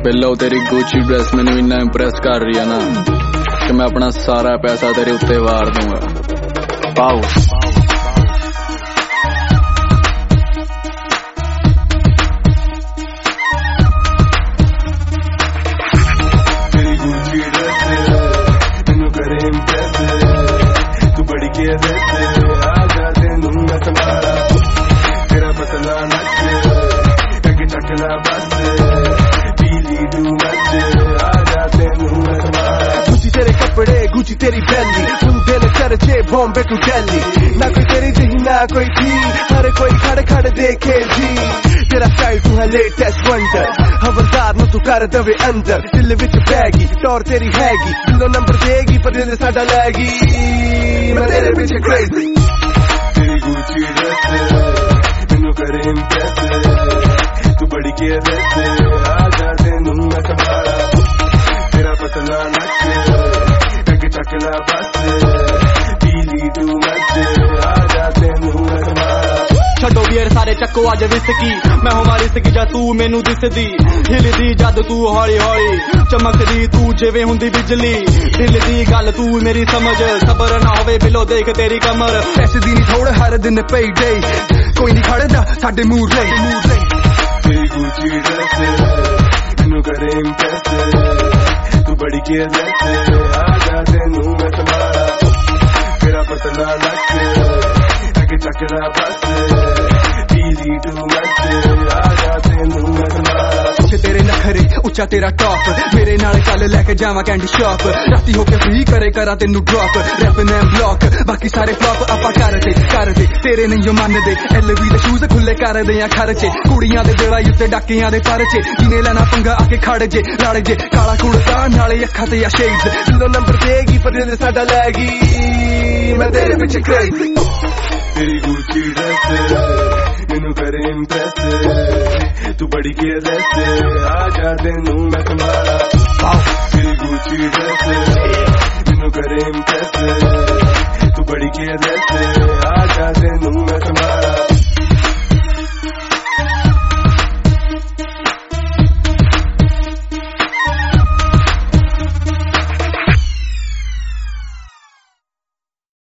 बिल्लो तेरी Gucci dress मैंने इन्ना इंप्रेस कर रही है ना कि मैं अपना सारा पैसा तेरे उत्ते वार दूंगा। पाओ तेरी गुची ड्रेस मैनू करे इंप्रेस, तू बड़ी केयरलेस, आजा तेनू मैं संभाला, तेरा पतला नच टके चकला बस तेरे कपड़े गुची तेरी बैली, सुनते न चर्चे बॉम्बे टू दिल्ली, ना कोई तेरी जही ना कोई थी, हर कोई खड़े खड़े देखे जी, तेरा स्टाइल तू है लेटेस्ट वंडर, खबरदार न तू कर दवे अंदर, दिल विच बैगी टौर तेरी हैगी, दिलों नंबर देगी पर दिल साडा लैगी, मैं तेरे पीछे क्रेजी। तेरी गुची ड्रेस मैनू करे इंप्रेस, तू बड़ी केयरलेस, आजा तेनू मैं संभाला, तेरा पतला नच चकला बस पीली टू मच, आजा तेनू मैं संभाला। छड्डो बीयर सारे चक्को अज विस्की, मैं होवां रिस्की जा तू मैनू दिसदी, हिलदी जद तू हौली हौली, चमकदी तू जिवें हुंदी बिजली, दिल दी गल तू मेरी समझ, सबर ना होवे बिलो देख तेरी कमर, पैसे दी नहीं थोड़ हर दिन पे डे, कोई नहीं खड़दा साडे मूर ले। तेरी गुची ड्रेस मैनू करे इंप्रेस, तू बड़ी केयरलेस, आजा तेनू मैं संभाला, तेरा पतला नच टके चकला बस पीली टू मच, आजा तेनू मैं संभाला। तेरे नखरे उच्चा तेरा टॉप, मेरे नाल चल लैके जावा कैंडी शॉप, राती होके फ्री करे करा तेनू ड्रॉप, रैप नैम ब्लॉक बाकी सारे फ्लॉप आपा करदे तेरे नहीं मनदे, LV दे शूज खुले कर दे खर्चे, कुड़ियां दे दिलाई उत्ते डाकियां दे परचे, जिने लेना पंगा आके खड़ जे लड़ जे, काला कुड़ता नाले अखा ते शेड्स, दिलों नंबर देगी पर दिल साडा लैगी, मैं तेरे पीछे क्रेजी। तेरी गुची ड्रेस मैनू करे इंप्रेस, तू बड़ी केयरलेस, आजा तेनू मैं संभाला, तेरी गुची ड्रेस मैनू करे इंप्रेस, तू बड़ी केयरलेस, आजा तेनू मैं संभाला।